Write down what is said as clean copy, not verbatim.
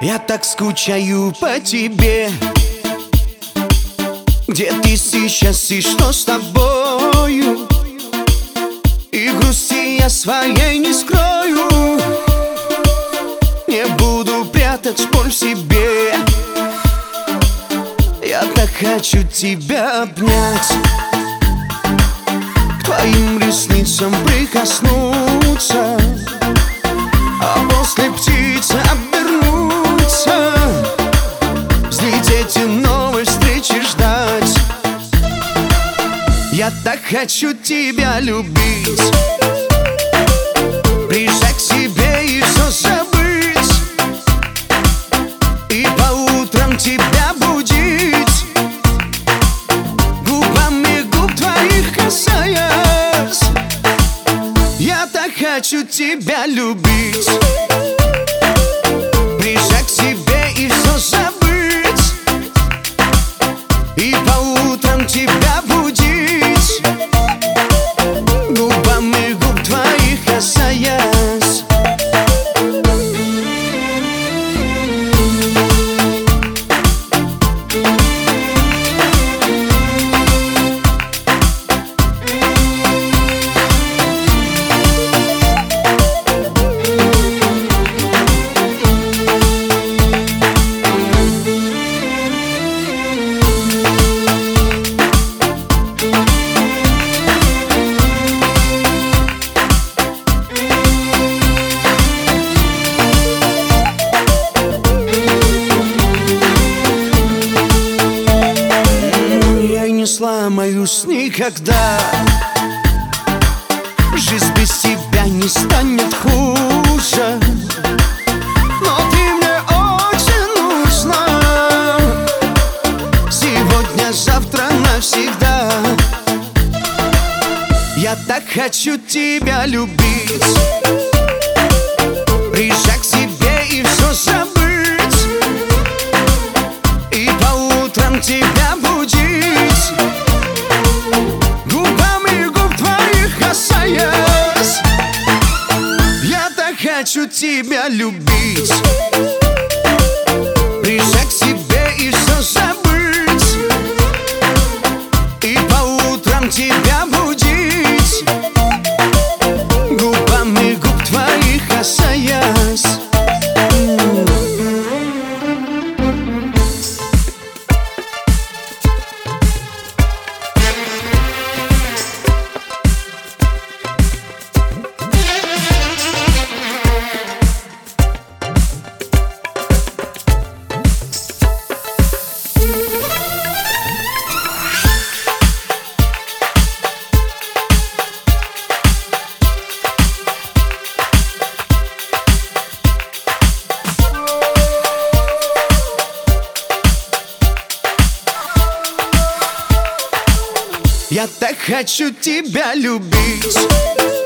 Я так скучаю по тебе. Где ты сейчас и что с тобою? И грусти я своей не скрою. Не буду прятать боль в себе. Я так хочу тебя обнять, к твоим ресницам прикоснуться, а после птицы обернуться, взлететь и новой встречи ждать. Я так хочу тебя любить, прижать к себе и все забыть, и по утрам тебя будить, губами губ твоих касаясь. Я так хочу тебя любить, прижать к себе и все забыть, и по утрам тебя будить, губами губ твоих касаясь. Не сломаюсь никогда. Жизнь без тебя не станет хуже, но ты мне очень нужна. Сегодня, завтра, навсегда. Я так хочу тебя любить, прижать к себе и все забыть, и по утрам тебя будить, губами губ твоих касаясь. Я так хочу тебя любить, прижать к себе и все забыть, и по утрам тебя будить, губами губ твоих касаясь. Я так хочу тебя любить,